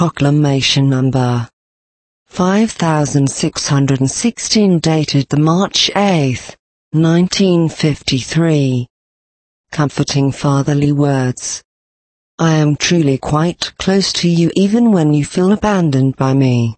Proclamation Number 5616 dated the March 8, 1953. Comforting fatherly words. I am truly quite close to you even when you feel abandoned by me.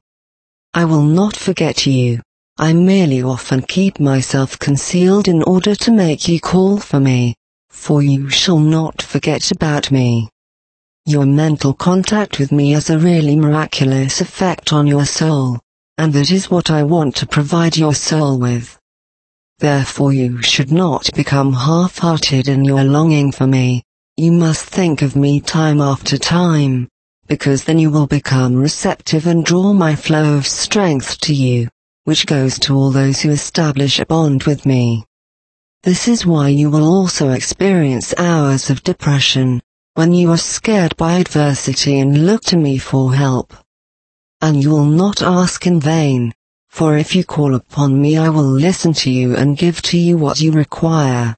I will not forget you. I merely often keep myself concealed in order to make you call for me, for you shall not forget about me. Your mental contact with me has a really miraculous effect on your soul, and that is what I want to provide your soul with. Therefore you should not become half-hearted in your longing for me. You must think of me time after time, because then you will become receptive and draw my flow of strength to you, which goes to all those who establish a bond with me. This is why you will also experience hours of depression, when you are scared by adversity and look to me for help. And you will not ask in vain, for if you call upon me I will listen to you and give to you what you require.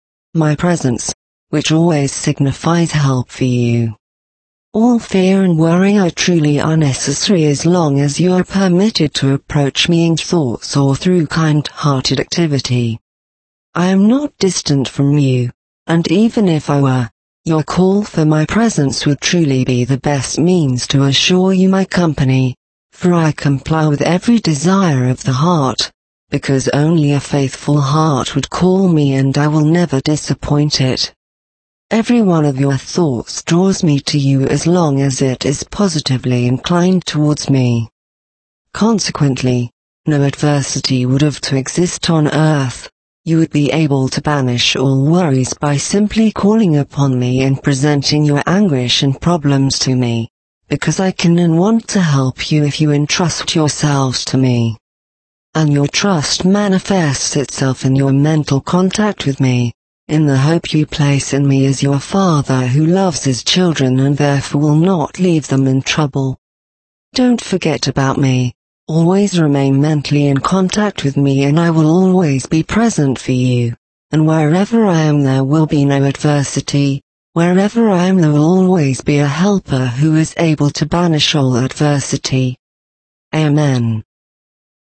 My presence, which always signifies help for you. All fear and worry are truly unnecessary as long as you are permitted to approach me in thoughts or through kind-hearted activity. I am not distant from you, and even if I were, your call for my presence would truly be the best means to assure you my company, for I comply with every desire of the heart, because only a faithful heart would call me and I will never disappoint it. Every one of your thoughts draws me to you as long as it is positively inclined towards me. Consequently, no adversity would have to exist on earth. You would be able to banish all worries by simply calling upon me and presenting your anguish and problems to me, because I can and want to help you if you entrust yourselves to me. And your trust manifests itself in your mental contact with me, in the hope you place in me as your Father who loves his children and therefore will not leave them in trouble. Don't forget about me. Always remain mentally in contact with me and I will always be present for you, and wherever I am there will be no adversity, wherever I am there will always be a helper who is able to banish all adversity. Amen.